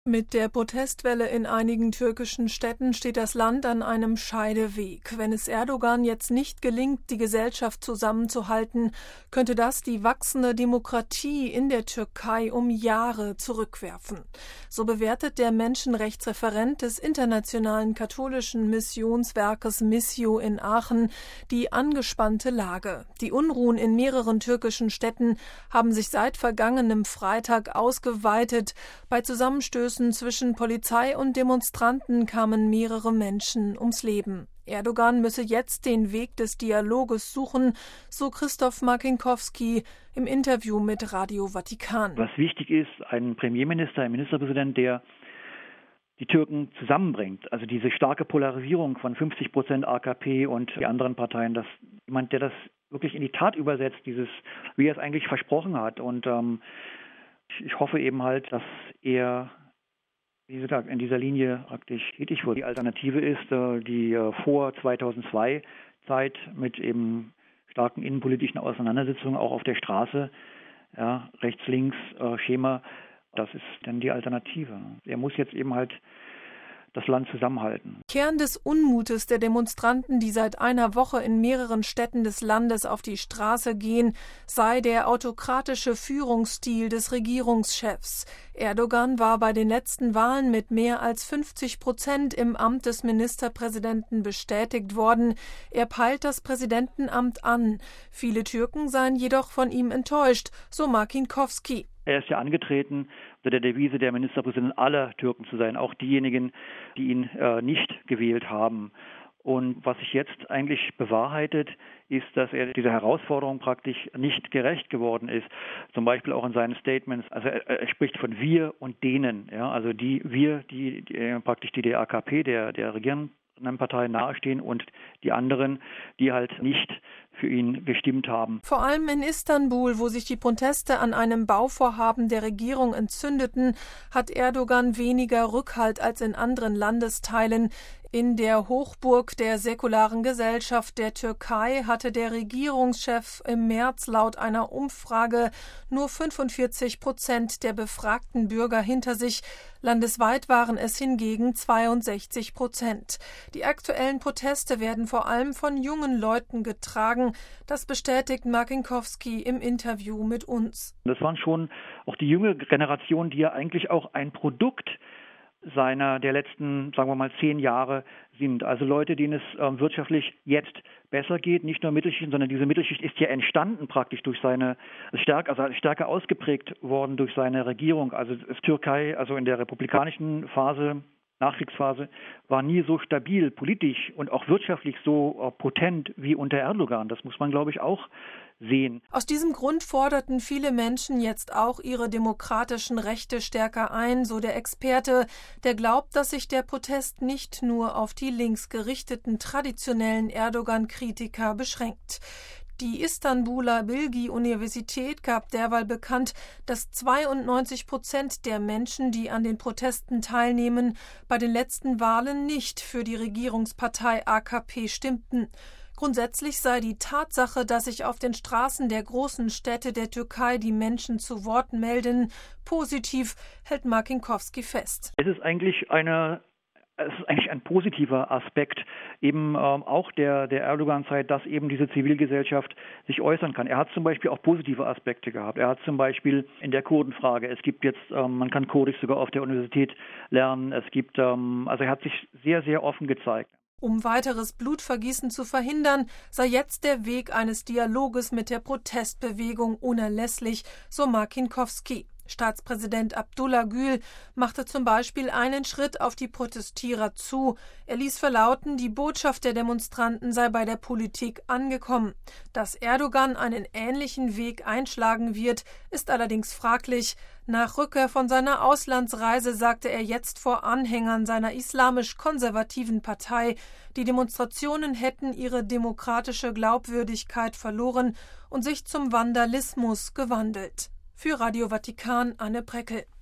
Mit der Protestwelle in einigen türkischen Städten steht das Land an einem Scheideweg. Wenn es Erdogan jetzt nicht gelingt, die Gesellschaft zusammenzuhalten, könnte das die wachsende Demokratie in der Türkei um Jahre zurückwerfen. So bewertet der Menschenrechtsreferent des internationalen katholischen Missionswerkes Missio in Aachen die angespannte Lage. Die Unruhen in mehreren türkischen Städten haben sich seit vergangenem Freitag ausgeweitet. Bei Zusammenstößen zwischen Polizei und Demonstranten kamen mehrere Menschen ums Leben. Erdogan müsse jetzt den Weg des Dialoges suchen, so Christoph Marcinkowski im Interview mit Radio Vatikan. Was wichtig ist, ein Premierminister, ein Ministerpräsident, der die Türken zusammenbringt. Also diese starke Polarisierung von 50% AKP und die anderen Parteien, dass jemand, der das wirklich in die Tat übersetzt, wie er es eigentlich versprochen hat. Und ich hoffe eben halt, dass er in dieser Linie praktisch tätig wird. Die Alternative ist die vor 2002 Zeit mit eben starken innenpolitischen Auseinandersetzungen auch auf der Straße, ja, Rechts-Links-Schema. Das ist dann die Alternative. Er muss jetzt eben halt das Land zusammenhalten. Kern des Unmutes der Demonstranten, die seit einer Woche in mehreren Städten des Landes auf die Straße gehen, sei der autokratische Führungsstil des Regierungschefs. Erdogan war bei den letzten Wahlen mit mehr als 50% im Amt des Ministerpräsidenten bestätigt worden. Er peilt das Präsidentenamt an. Viele Türken seien jedoch von ihm enttäuscht, so Marcinkowski. Er ist ja angetreten unter der Devise, der Ministerpräsident aller Türken zu sein, auch diejenigen, die ihn nicht gewählt haben. Und was sich jetzt eigentlich bewahrheitet, ist, dass er dieser Herausforderung praktisch nicht gerecht geworden ist. Zum Beispiel auch in seinen Statements. Also er spricht von wir und denen. Ja, also die praktisch die der AKP, der regierenden Partei nahestehen und die anderen, die halt nicht für ihn gestimmt haben. Vor allem in Istanbul, wo sich die Proteste an einem Bauvorhaben der Regierung entzündeten, hat Erdogan weniger Rückhalt als in anderen Landesteilen. In der Hochburg der säkularen Gesellschaft der Türkei hatte der Regierungschef im März laut einer Umfrage nur 45% der befragten Bürger hinter sich. Landesweit waren es hingegen 62%. Die aktuellen Proteste werden vor allem von jungen Leuten getragen. Das bestätigt Marcinkowski im Interview mit uns. Das waren schon auch die junge Generation, die ja eigentlich auch ein Produkt der letzten, sagen wir mal, 10 Jahre sind. Also Leute, denen es wirtschaftlich jetzt besser geht, nicht nur Mittelschicht, sondern diese Mittelschicht ist ja entstanden praktisch durch stärker ausgeprägt worden durch seine Regierung. Also Türkei, also in der republikanischen Phase, Nachkriegsphase, war nie so stabil, politisch und auch wirtschaftlich so potent wie unter Erdogan. Das muss man, glaube ich, auch sehen. Aus diesem Grund forderten viele Menschen jetzt auch ihre demokratischen Rechte stärker ein, so der Experte, der glaubt, dass sich der Protest nicht nur auf die linksgerichteten traditionellen Erdogan-Kritiker beschränkt. Die Istanbuler Bilgi-Universität gab derweil bekannt, dass 92% der Menschen, die an den Protesten teilnehmen, bei den letzten Wahlen nicht für die Regierungspartei AKP stimmten. Grundsätzlich sei die Tatsache, dass sich auf den Straßen der großen Städte der Türkei die Menschen zu Wort melden, positiv, hält Marcinkowski fest. Es ist eigentlich ein positiver Aspekt eben auch der Erdogan-Zeit, dass eben diese Zivilgesellschaft sich äußern kann. Er hat zum Beispiel auch positive Aspekte gehabt. Er hat zum Beispiel in der Kurdenfrage, es gibt jetzt, man kann Kurdisch sogar auf der Universität lernen. Also er hat sich sehr, sehr offen gezeigt. Um weiteres Blutvergießen zu verhindern, sei jetzt der Weg eines Dialoges mit der Protestbewegung unerlässlich, so Marcinkowski. Staatspräsident Abdullah Gül machte zum Beispiel einen Schritt auf die Protestierer zu. Er ließ verlauten, die Botschaft der Demonstranten sei bei der Politik angekommen. Dass Erdogan einen ähnlichen Weg einschlagen wird, ist allerdings fraglich. Nach Rückkehr von seiner Auslandsreise sagte er jetzt vor Anhängern seiner islamisch-konservativen Partei, die Demonstrationen hätten ihre demokratische Glaubwürdigkeit verloren und sich zum Vandalismus gewandelt. Für Radio Vatikan, Anne Preckel.